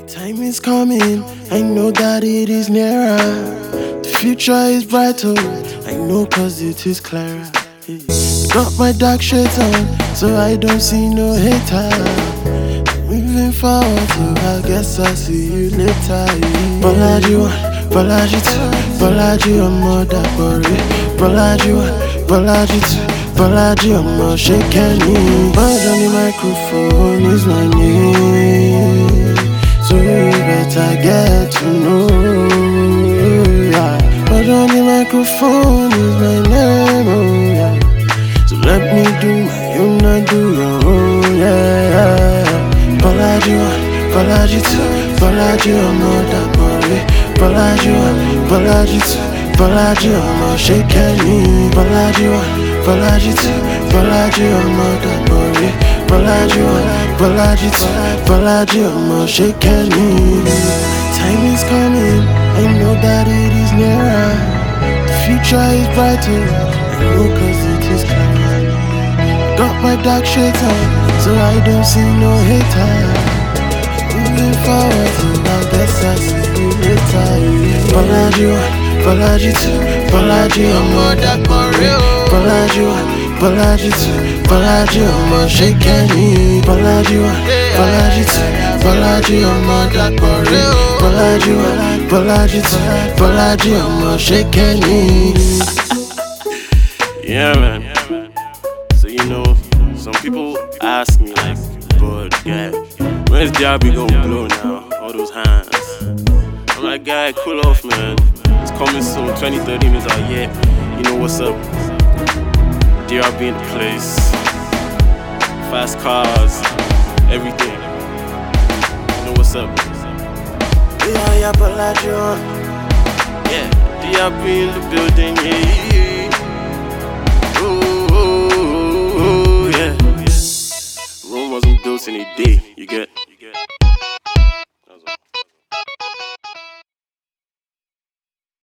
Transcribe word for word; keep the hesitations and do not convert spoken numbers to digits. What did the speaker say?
Time is coming, I know that it is nearer. The future is brighter, I know cause it is clearer. Got my dark shades on, so I don't see no hater. Moving forward, so I guess I'll see you later. Bolaji one, Bolaji two, Bolaji one more that worry. Bolaji one, Bolaji two, Bolaji one more shaking me. Bird on the microphone is my name, so you better get to know. Yeah. Bird on the microphone is my name, oh yeah. So let me do my own, not do your own, yeah. Bolaji one, Bolaji two, Bolaji one more that worry. Bolaji one, Bolaji two, Bolaji one more shaking me. Bolaji one, Bolaji two, Bolaji one more that worry. Bolaji one, Bolaji two, Bolaji one more shaking me. Time is coming, I know that it is nearer. The future is brighter, I know cause it is clearer. Got my dark shades on, so I don't see no hater. Moving forward, so I guess I'll see you later. Bolaji one, Bolaji two, Bolaji one more that worry. Bolaji one, Bolaji two, Bolaji one more shaking me. Bolaji one, Bolaji two, Bolaji one more that worry. Bolaji one, Bolaji two, Bolaji one more shaking me. Yeah, man. So you know, some people ask me like, but guy, when's D R B gonna blow now? All those hands. I'm like, guy, cool off, man. It's coming soon. twenty thirteen is our year. You know what's up? D R B in the place. Fast cars, everything. You know what's up? Yeah, yeah, Bolaji one. Yeah, D R B in the building, yeah. Oh, oh, oh, oh, yeah. Rome wasn't built in a day, you get.